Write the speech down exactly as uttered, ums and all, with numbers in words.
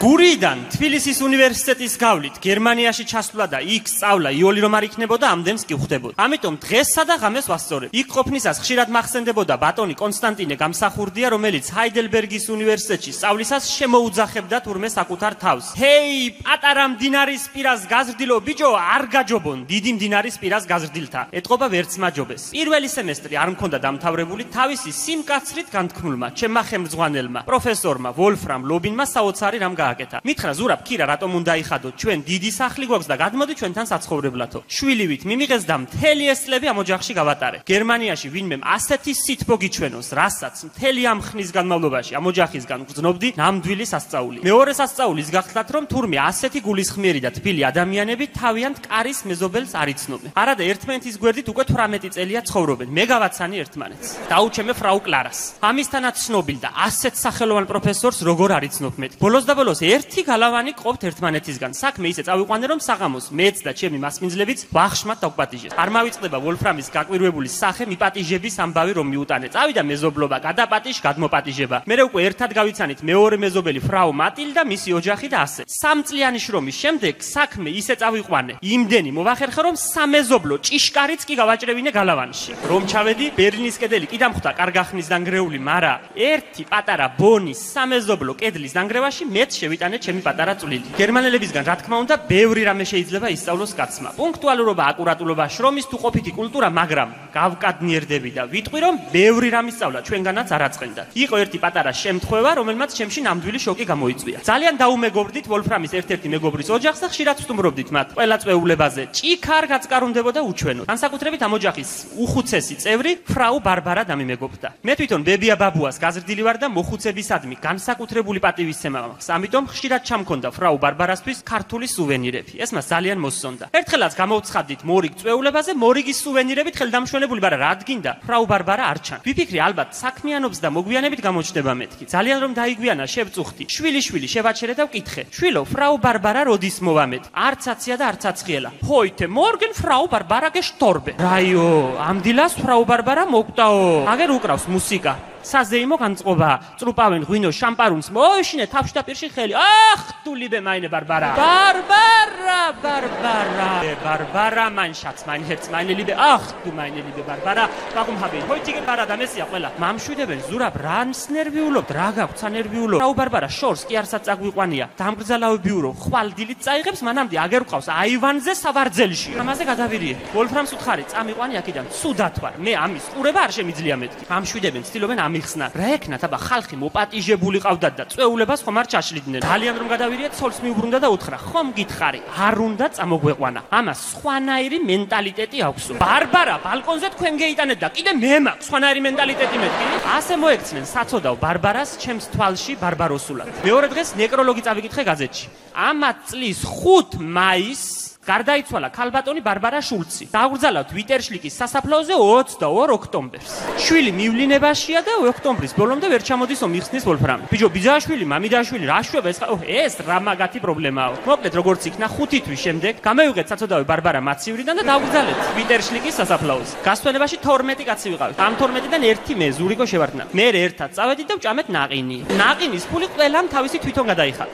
გურიდან თბილისის უნივერსიტეტის გავლით გერმანიაში ჩასვლა და იქ სწავლა იოლი რომ არ იქნებოდა ამდენს კი ხვდებოდა. ამიტომ დღესსა და ღამეს ვასწორებ. იქ ყოფნისას ხშირად მახსენდებოდა ბატონი კონსტანტინე გამსახურდია, რომელიც ჰაიდელბერგის უნივერსიტეტში სწავლისას შემოუძახებდა თურმე საკუთარ თავს. ჰეი, პატარა მდინარის პირას გაზრდილო ბიჭო, არ გაჯობონ დიდი მდინარის პირას გაზრდილთა. ეტყობა ვერც მაჯობეს. პირველი სემესტრი არ მქონდა დამთავრებული, თავისი სიმკაცრით განთქმულმა, ჩემმა ხელმძღვანელმა, პროფესორმა ვოლფრამ ლობინმა საოცარი რამ მითხრა ზურაბ ქირა რატომ უნდა იხადოთ ჩვენ დიდი სახლი გვაქვს და გადმოდი ჩვენთან საცხოვრებლათო. შვილივით მიმიღეს და მთელი ეს წლები ამ ოჯახში გავატარე. გერმანიაში ვინმე ასეთი სითბო გიჩვენოს, რასაც მთელი ამ ხნის განმავლობაში ამ ოჯახისგან გრძნობდი, ნამდვილი სასწაული. მეორე სასწაულის გახლდათ რომ თურმე ასეთი გულისხმიერი და თბილი ადამიანები თავიანთ კარის მეზობელს არ იცნობენ. არადა ერთმანეთის გვერდით უკვე თვრამეტი წელია ცხოვრობენ. მე გავაცანი ერთმანეთს. დაუჩემე ფრაუ კლარას. ამისთანაც ცნობილ და ასეთ სახელოვან პროფესორს როგორ არ იცნობ მე. ბოლოს და ბოლოს ერთი გალავანი ყოფთ ერთმანეთისგან. საქმე ისე წავიყვანე რომ საღამოს მეც და ჩემი მასპინძლებიც ვახშმად დავპატიჟეთ. არ მავიწყდება ვოლფრამის გაკვირვებული სახე მიპატიჟების ამბავი რომ მიუტანე. წავიდა მეზობლობა, გადაპატიჟ, გადმოპატიჟება. მერე უკვე ერთად გავიცანით მეორე მეზობელი ფრაუ მატილდა, მისი ოჯახი და ასე. სამწლიანი შრომის შემდეგ საქმე ისე წავიყვანე. იმდენი მოვახერხე რომ სამეზობლო ჭიშკარიც კი გავაჭრევინე გალავანში. რომ ჩავედი, ბერლინის კედელი კი დამხვდა კარგახნის დანგრეული, მაგრამ ერთი პატარა ბონის სამეზობლო კედლის დანგრევაში მეც შევიტანე ჩემი პატარა წვლილი. გერმანელებისგან რა თქმა უნდა, ბევრი რამე შეიძლება ისწავლოს კაცმა. პუნქტუალურობა, აკურატულობა, შრომის თუ ყოფითი კულტურა, მაგრამ გავკადნიერდები და ვიტყვი რომ ბევრი რამე სწავლა ჩვენგანაც არ აწყენდათ. იყო ერთი პატარა შემთხვევა, რომელმაც ჩემში ნამდვილი შოკი გამოიწვია. ძალიან დაუმეგობრდით ვოლფრამის ერთ-ერთი მეგობრის ოჯახს და ხშირად ვსტუმრობდით მათ. ყველა წვეულებაზე ჭიქარ გაწკარუნდებოდა უჩვენო. განსაკუთრებით ამ ოჯახის უხუცესი წევრი ფრაუ ბარბარა დამიმეგობრდა. მე თვითონ ბებია ბაბუას გაზრდილი ვარ და მოხუცებისადმი განსაკუთრებული პატივისცემა მაქვს. ამიტომ ხშირად ჩამქონდა ფრაუ ბარბარასთვის ქართული სუვენირები. ეს მას ძალიან მოსწონდა. ერთხელაც გამოვცხადდით მორიგ წვეულებაზე, მორიგის სუვენირებით ხელდამშვენებული, მაგრამ რა დგინდა? ფრაუ ბარბარა არ ჩან. ვიფიქრე ალბათ საქმიანობს და მოგვიანებით გამოჩნდება მეთქი. ძალიან რომ დაიგვიანა შევწუხდი. შვილი შვილი შევაჩერე და ვკითხე. შვილო, ფრაუ ბარბარა როდის მოვამეთ? არც აცია და არც აცხიელა. ჰოიტე, მორგენ ფრაუ ბარბარა გეშტორბე. რაიო, ამ დილას ფრაუ ბარბარა მოგტაო. აგერ უკრავს მუსიკა. საზეიმო განწყობა, წრუპავენ ღვინო შამპარუნს, მოეშინე თავში და პირში ხელი. ახ, თუ ლიბე მაინე ბარბარა. ბარბარა, ბარბარა. ბარბარა მან შაც მან ჰერც მაინე ლიბე. ახ, თუ მაინე ლიბე ბარბარა. ვაგუმ ჰაბი, ჰოიტიგე ბარა და მესია ყველა. მამშვიდებენ ზურაბ რანს ნერვიულობ, რა გაქვთ სანერვიულო. ფრაუ ბარბარა შორს კი არსაც წაგვიყვანია. დამგრძალავებიურო, ხვალ დილით წაიღებს, მანამდე აგერ ყავს აივანზე სავარძელში. ამაზე გადავირიე. ვოლფრამს უთხარი, წამიყვანი აქედან, ცუდად ვარ. მე ამის ყურება არ შემიძლია მეთქი. მამშვიდებენ ცდილობენ მიხსნა. რა ეკნათ, აბა ხალხი მოპატიჟებული ყავდათ და წვეულებას ხომ არ ჩაშლიდნენ. ძალიან რომ გადავირიეთ, ცოლს მიუბრუნდა და უთხრა, ხომ გითხარი, არ უნდა წამოგვეყვანა. ამას სხვანაირი მენტალიტეტი აქვსო. ბარბარა ბალკონზე თქვენ გეიტანეთ და კიდე მე მაქვს სხვანაირი მენტალიტეტი მეთქი. ასე მოექცნენ საცოდავ ბარბარას ჩემს თვალში ბარბაროსულად. მეორე დღეს ნეკროლოგი წავიკითხე გაზეთში. ამა წლის ხუთ მაისს გარდაიცვალა ქალბატონი ბარბარა შულცი. დააგრძალა თვიტერშლიკის სასაფლაოზე ოცდაორ ოქტომბერს. შვილი მივლინებაშია და ოქტომბრის ბოლომდე ვერ ჩამოდის ომიხსნის ვოლფრამი. ბიჭო, ბიძაშვილი, მამიდაშვილი, რა შვება ეს? ეს რა მაგათი პრობლემაა. მოკლედ როგორც იქნა ხუთი თვის შემდეგ გამევიღეთ საცოდავი ბარბარა მაცივრიდან და დააგრძალეთ თვიტერშლიკის სასაფლაოზე. გასვენებაში თორმეტი კაცი ვიყავით. ამ თორმეტიდან ერთი მე ზურიკო შევარდნა. მე ერთად წავედით და ვჭამეთ ნაყინი. ნაყინის ფული ყველამ თავისი თვითონ გადაიხადა.